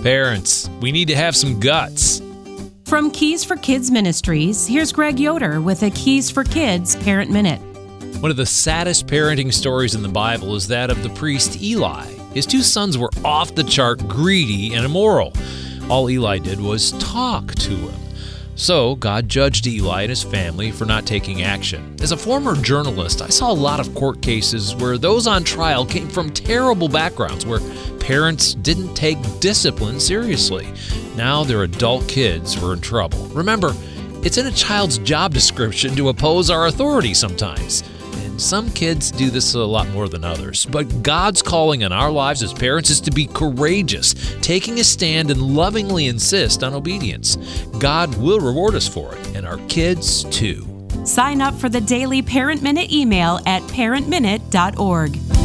Parents, we need to have some guts. From Keys for Kids Ministries, here's Greg Yoder with a Keys for Kids Parent Minute. One of the saddest parenting stories in the Bible is that of the priest Eli. His two sons were off the chart greedy and immoral. All Eli did was talk to him. So God judged Eli and his family for not taking action. As a former journalist, I saw a lot of court cases where those on trial came from terrible backgrounds, where parents didn't take discipline seriously. Now their adult kids were in trouble. Remember, it's in a child's job description to oppose our authority sometimes. And some kids do this a lot more than others. But God's calling on our lives as parents is to be courageous, taking a stand and lovingly insist on obedience. God will reward us for it, and our kids too. Sign up for the daily Parent Minute email at parentminute.org.